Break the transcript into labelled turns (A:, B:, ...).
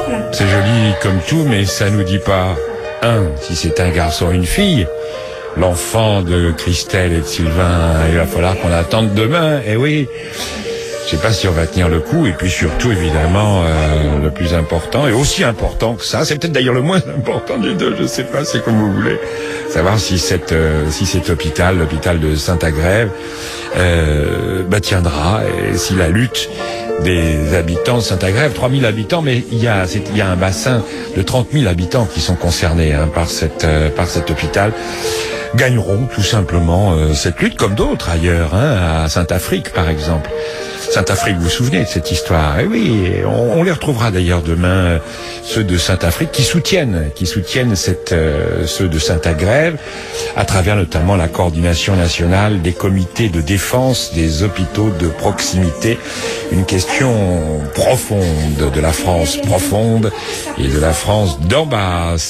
A: C'est joli comme tout, mais ça nous dit pas, si c'est un garçon ou une fille. L'enfant de Christelle et de Sylvain, il va falloir qu'on attende demain. Eh oui, je sais pas si on va tenir le coup. Et puis surtout, évidemment, le plus important, et aussi important que ça, c'est peut-être d'ailleurs le moins important des deux, je sais pas, c'est comme vous voulez, savoir si cet hôpital, l'hôpital de Saint-Agrève, tiendra, et si la lutte des habitants de Saint-Agrève, 3000 habitants, mais il y a un bassin de 30 000 habitants qui sont concernés par cet hôpital, gagneront tout simplement cette lutte, comme d'autres ailleurs, à Saint-Afrique par exemple. Saint-Afrique, vous vous souvenez de cette histoire? Eh oui, on les retrouvera d'ailleurs demain, ceux de Saint-Afrique qui soutiennent ceux de Saint-Agrève, à travers notamment la coordination nationale des comités de défense des hôpitaux de proximité. Une question profonde de la France profonde et de la France d'en bas.